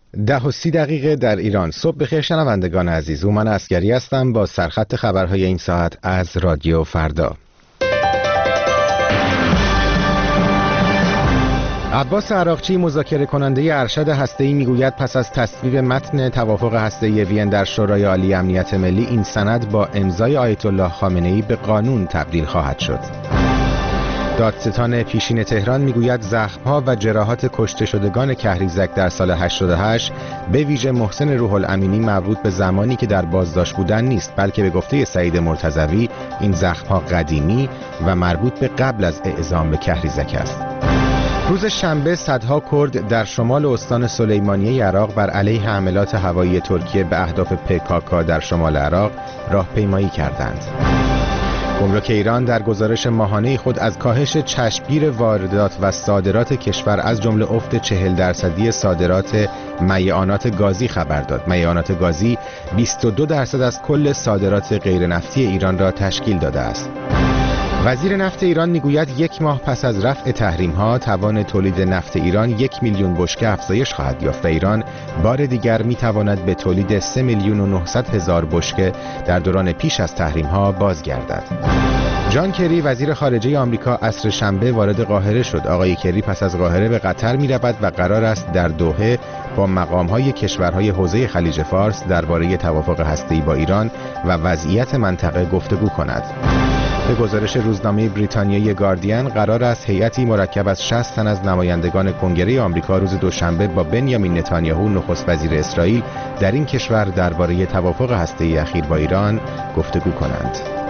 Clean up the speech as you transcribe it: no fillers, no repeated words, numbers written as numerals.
10:30 در ایران. صبح بخیر شنوندگان عزیز. اومن عسگری هستم با سرخط خبرهای این ساعت از رادیو فردا. عباس عراقچی مذاکره کننده ارشد هسته‌ای میگوید پس از تصویب متن توافق هسته‌ای وین در شورای عالی امنیت ملی این سند با امضای آیت الله خامنه‌ای به قانون تبدیل خواهد شد. دادستان پیشین تهران میگوید زخم‌ها و جراحات کشته شدگان کهریزک در سال 88 به ویژه محسن روح الامینی مربوط به زمانی که در بازداشت بودن نیست، بلکه به گفته سعید مرتضوی این زخم‌ها قدیمی و مربوط به قبل از اعزام به کهریزک است. روز شنبه صدها کرد در شمال استان سلیمانیه عراق بر علیه حملات هوایی ترکیه به اهداف PKK در شمال عراق راهپیمایی کردند. گمرک ایران در گزارش ماهانه خود از کاهش چشمگیر واردات و صادرات کشور از جمله افت 40% صادرات میعانات گازی خبر داد. میعانات گازی 22% از کل صادرات غیر نفتی ایران را تشکیل داده است. وزیر نفت ایران میگوید 1 ماه پس از رفع تحریم‌ها توان تولید نفت ایران 1 میلیون بشکه افزایش خواهد یافت و ایران بار دیگر میتواند به تولید 3,900,000 بشکه در دوران پیش از تحریم‌ها بازگردد. جان کری وزیر خارجه آمریکا عصر شنبه وارد قاهره شد. آقای کری پس از قاهره به قطر میرود و قرار است در دوحه با مقام‌های کشورهای حوزه خلیج فارس درباره توافق هسته‌ای با ایران و وضعیت منطقه گفتگو کند. به گزارش روزنامه بریتانیایی گاردین قرار است هیئتی مرکب از 60 تن از نمایندگان کنگره آمریکا روز دوشنبه با بنیامین نتانیاهو نخست وزیر اسرائیل در این کشور درباره توافق هسته‌ای اخیر با ایران گفتگو کنند.